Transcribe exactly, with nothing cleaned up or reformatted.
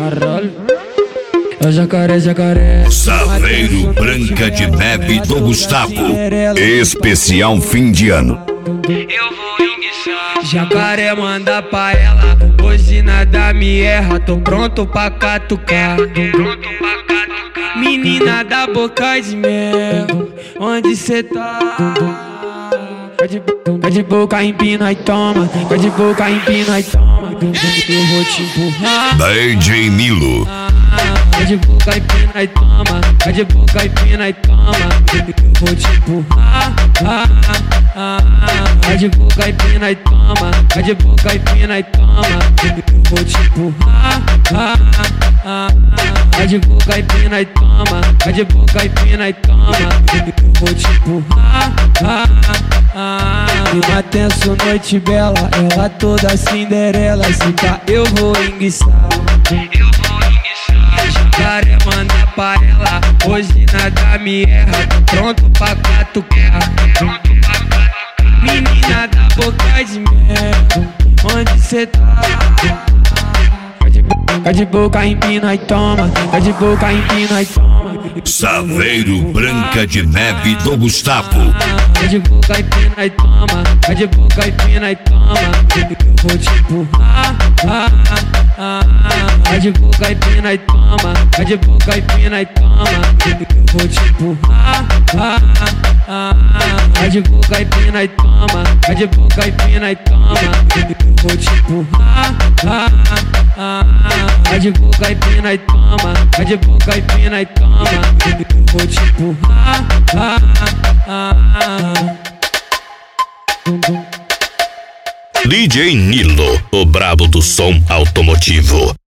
Caralho. É o jacaré, jacaré. Saveiro Branca de Neve do Gustavo. Especial fim de ano. Eu vou enguiçar. Jacaré manda pra ela. Hoje nada me erra. Tô pronto pra catucar. Tô pronto pra catucar. Menina da boca de mel, onde cê tá? Tá de, tá de boca, empina e toma. Tá de boca, empina e toma. Eu vou te empurrar. D J Nilo. Tá de boca, empina e toma. Tá de boca, empina e toma. Eu vou te empurrar. Tá de boca, empina e toma. Tá de boca, empina e toma. Eu vou te empurrar. Tá de boca, empina e toma. Tá de boca, empina e toma. Eu vou te empurrar. Clima tenso, noite bela. Ela toda Cinderela. Se pá, eu vou enguiçar. Eu vou enguiçar. Jacaré manda pra ela. Hoje nada me erra. Tô pronto pra catucar. Pronto pra catucar. Menina da boca de mel, onde cê tá? Tá de boca, empina e toma. Tá de boca, empina e toma. Saveiro Branca de Neve do Gustavo. Tá de boca, empina e toma. Tá de boca, empina e toma. Eu vou te empurrar. Tá de boca, empina e toma. Tá de boca, empina e toma. Eu vou te empurrar. Tá de boca, empina e toma. Tá de boca, empina e toma. Eu vou te empurrar. Tá de boca, empina e toma. Tá de boca, empina e toma. Eu vou te empurrar. D J Nilo, o brabo do som automotivo.